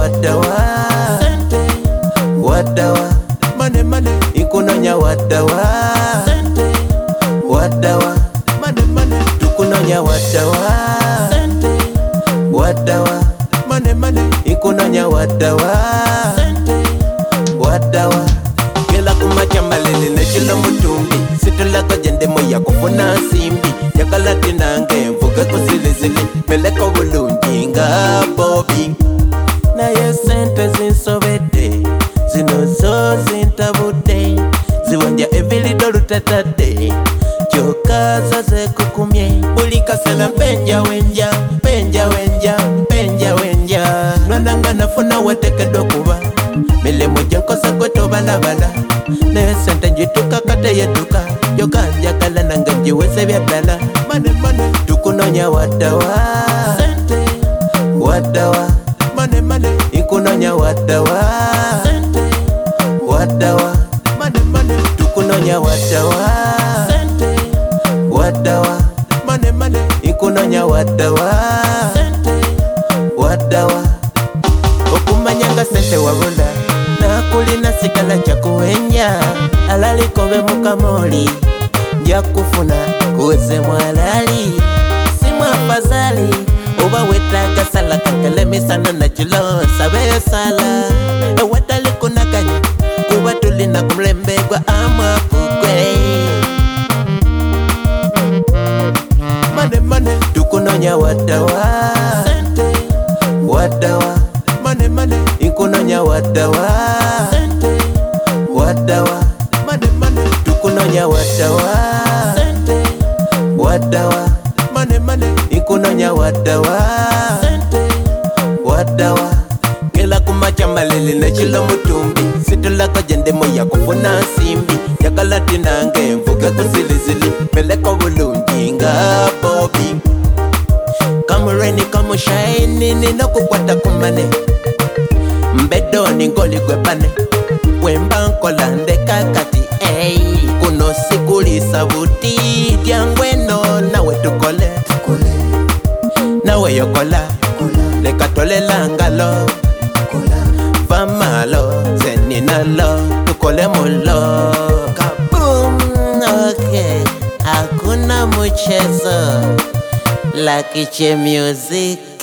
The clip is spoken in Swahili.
wadawa sente wadawa mane mane ikunonya wadawa sente wadawa mane mane tukunonya wadawa sente wadawa mane mane ikunonya wadawa sente wadawa kila kumacha malele na chila mutumbi situla kajende moya kufuna simbi yakalati nange mvuga kusilizili meleka bulungi nga bobi na ye sente zinsobede zinozo zintabude ziwanja evili dolutatade chokaza ze kukumye bulika sana penja wenja penja wenja penja wenja nwananga nafuna watekedo kuba mele moja nkosa kweto balabala ne sente njituka kate yeduka yokanja kala nanga njiweze byadala mane mane tukunonya wadawa sente wadawa mane mane ikunonya wadawa sente wadawa mane mane tukunonya wadawa sente wadawa mane mane ikunonya wadawa sente wadawa okumanyanga sente wabula nakulina sikala chakuwenya alalikobe mukamoli njakufuna kuweze mwalali simwa fazali uba wetaga sala kakelemisana na chilo sabe sala ewatali kunakanya kuba tulina kumlembegwa ama pukwe mane mane tukunonya wadawa sente wadawa mane mane ikunonya wadawa sente wadawa mane mane tukunonya wadawa sente wadawa mane mane ikunonya wadawa sente wadawa kila kumacha malele na chilo mutumbi situla kajende moya kufuna simbi yakalati nange mvuga kusilizili meleka bulungi nga bobi kamureni kamushayini ninokukwata kumane mbedoni ngoli gwepane wemba nkola ndekakati kuno sikulisa buti dyangweno nawe tukole nawe yokola lekatolela ngalo vamalo zeninalo tukole mulo kaboom. Okay, hakuna mchezo Lucky J Music.